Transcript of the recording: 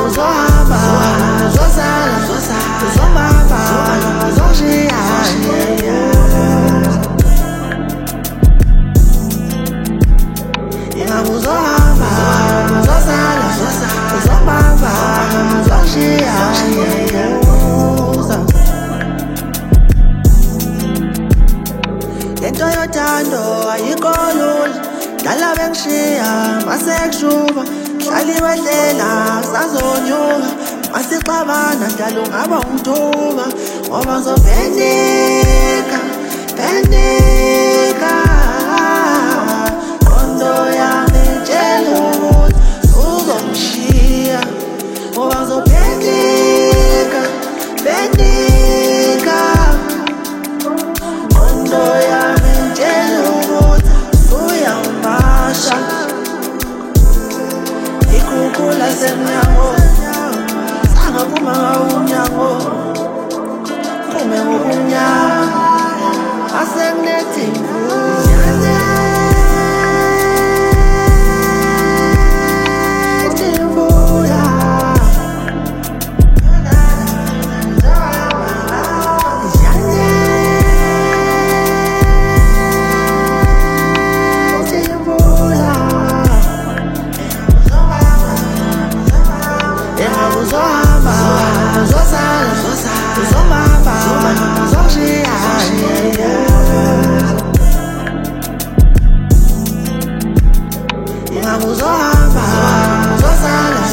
uzohamba uzosala uzombamba uzongishiya ingabe uzohamba uzosala uzombamba uzongishiya lento yothando ayikho lula dala bengishiya masekushuba hlaliwe hlela sazonyuka masixabana dala ungaba umthuba ngoba ngizophendika qondo yami tshela ukuthi uzongishiya ngoba ngizophendika qondo yami tshela ukuthi uyangibasha ikhukhula semnyango sangaphuma ngawumnyango phume ngokumnyama asenginethi uzohamba uzosala uzombamba uzongishiya ingabe uzohamba uzosala